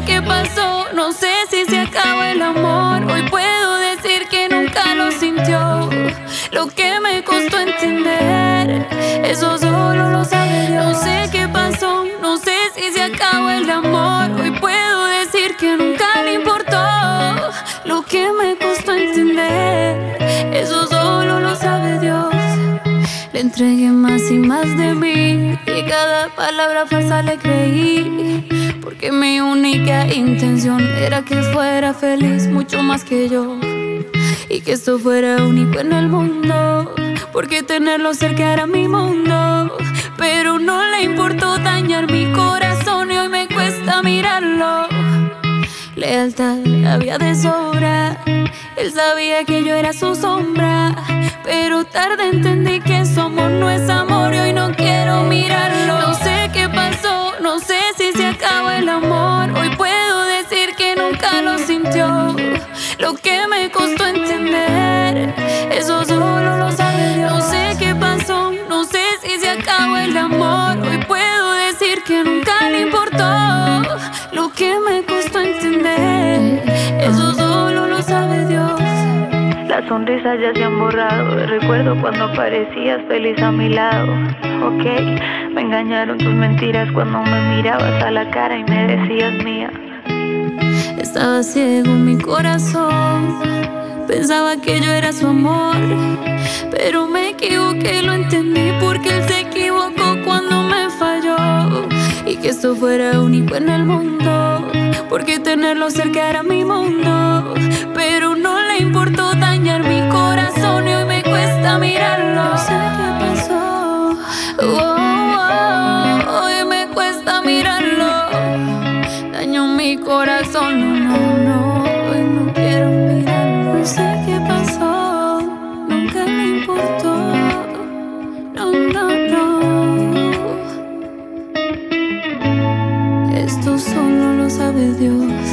sé qué pasó, no sé si se acabó el amor. Hoy puedo decir que nunca lo sintió. Lo que me costó entender, eso solo lo sabe Dios. No sé qué pasó, no sé si se acabó el amor. Hoy puedo decir que nunca le importó. Lo que me costó entender, eso solo lo sabe Dios. Le entregué más y más de mí, y cada palabra falsa le creí, porque mi única intención era que fuera feliz mucho más que yo, y que esto fuera único en el mundo, porque tenerlo cerca era mi mundo. Pero no le importó dañar mi corazón y hoy me cuesta mirarlo. Lealtad había de sobra, él sabía que yo era su sombra, pero tarde entendí que su amor no es amor y hoy no quiero mirarlo. No sé qué pasó, no sé si se acabó el amor. Hoy puedo decir que nunca lo sintió. Lo que me costó entender, eso solo lo sabe Dios. No sé qué pasó, no sé si se acabó el amor. Hoy puedo decir que nunca le importó. Lo que me costó entender, eso solo lo sabe Dios. Las sonrisas ya se han borrado. Recuerdo cuando parecías feliz a mi lado. Ok, me engañaron tus mentiras cuando me mirabas a la cara y me decías mía. Estaba ciego mi corazón, pensaba que yo era su amor, pero me equivoqué, lo entendí porque él se equivocó cuando me falló, y que esto fuera único en el mundo, porque tenerlo cerca era mi mundo. Pero no le importó dañar mi corazón y hoy me cuesta mirarlo. No sé qué pasó, hoy me cuesta mirarlo. Dañó mi corazón, no, hoy no quiero mirarlo. No sé qué pasó, nunca me importó. No. Esto solo lo sabe Dios.